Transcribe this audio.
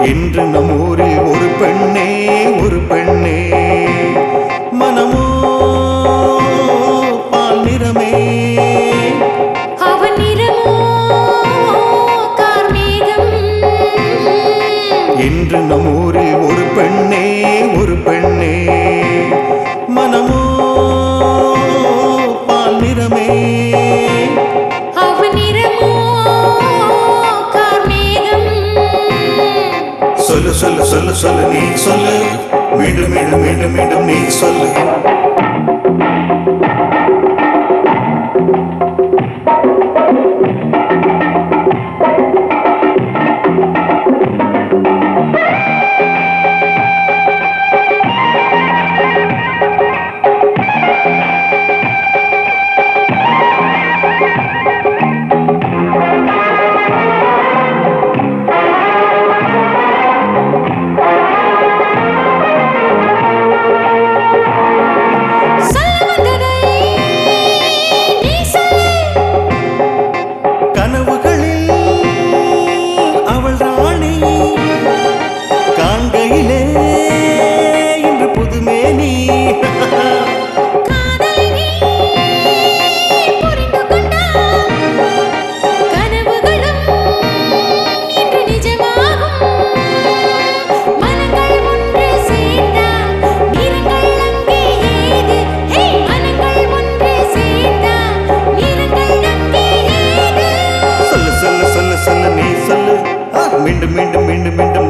இன்று நம் ஊரில் ஒரு பெண்ணே மனமோ பால் நிறமே அவன் நிறமோ கார்மேகம். இன்று நம் ஊரில் ஒரு பெண்ணே மனமோ பால் நிறமே அவன் நிறமோ கார்மேகம். சொல்லு சொல்லு சொல்லு சொல்லு நீ சொல்லு மீண்டும் மீண்டும் மீண்டும் மீண்டும் நீ சொல்லு மீண்டும் மீண்டும் மீண்டும் மீண்டும்